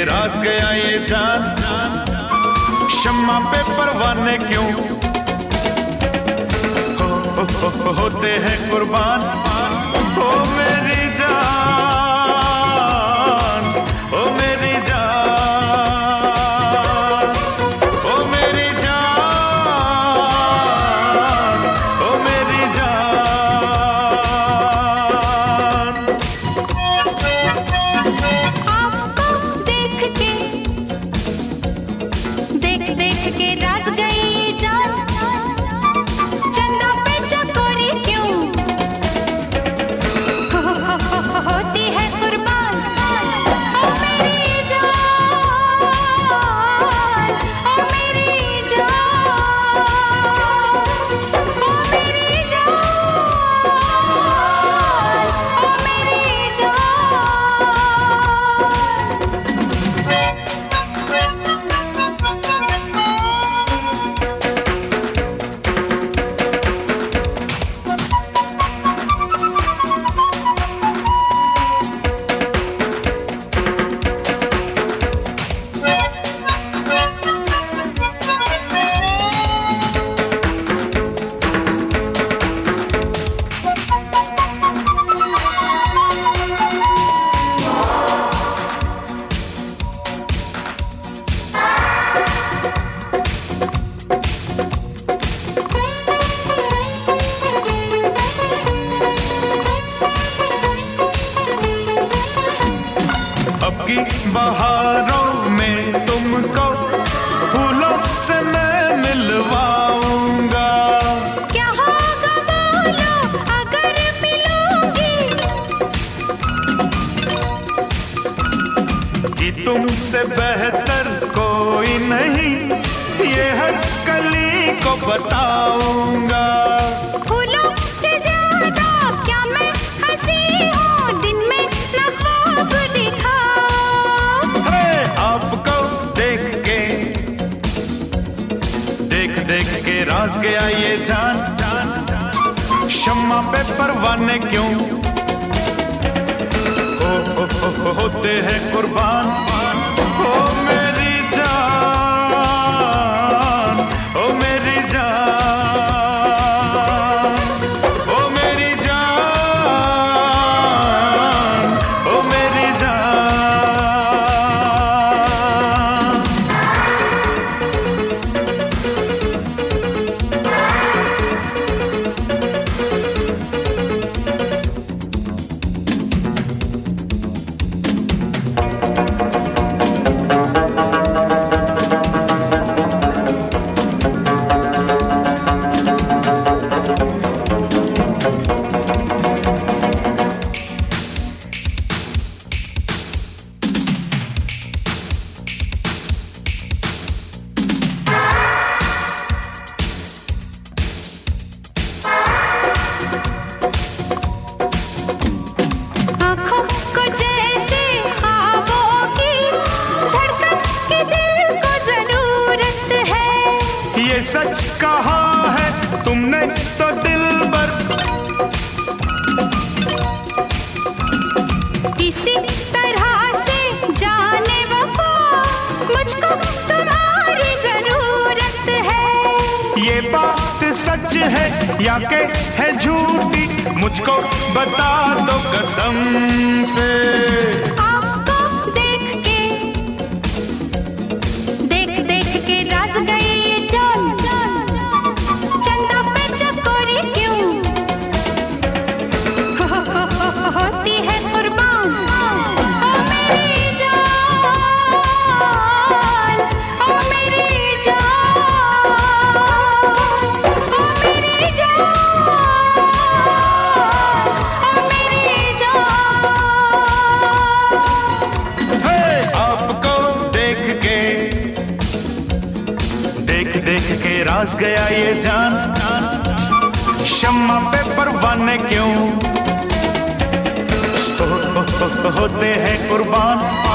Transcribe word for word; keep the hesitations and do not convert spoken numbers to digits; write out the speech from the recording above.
के राज गया ये जान, शम्मा पे परवाने क्यों हो, हो, हो, हो, होते हैं कुर्बान। ओ मेरी जान, ओ मेरी जान, ओ मेरी जान, ओ मेरी जान। आपको देख के, देख देख के राज गई जान, चंदा पे चकोरी क्यों हो, हो, हो, हो, होती है कुर्बान। ओ मेरी जान, ओ मेरी जान, ओ मेरी जान, ओ मेरी अब की बहारों में तुमको फूलों से मैं मिलवाऊंगा। क्या होगा बोलो अगर मिलूंगी, कि तुमसे बेहतर कोई नहीं, ये हर कली को बताऊंगा। फूलों से ज्यादा क्या मैं हंसी हूँ, दिन में न ख्वाब दिखाओ। है आपको देख के, देख देख के राज गया ये जान, शम्मा पे परवाने क्यों हो, हो, हो, हो, होते हैं कुर्बान। ओ मेरी जान, ओ मेरी जान, ओ मेरी जान, ओ मेरी जान। आँखों को जैसे ख्वाबों की धड़कन की दिल को जरूरत है। ये सच कहा है तुमने तो दिलबर, इसी तरह से जाने वफा मुझको तुम्हारी जरूरत है। ये बात सच है या के है झूठी, मुझको बता दो कसम से। आपको देख के, देख देख के राज गई ये जान, चंदा पे चकोरी क्यों हो, हो, हो, हो, होती है कुर्बान। ओ मेरी जान, ओ मेरी जान, ओ मेरी जान, ओ मेरी जान। है आपको देख के, देख देख के राज गया ये जान, शम्मा पे परवाने क्यों हो, हो, हो, हो, होते हैं कुर्बान।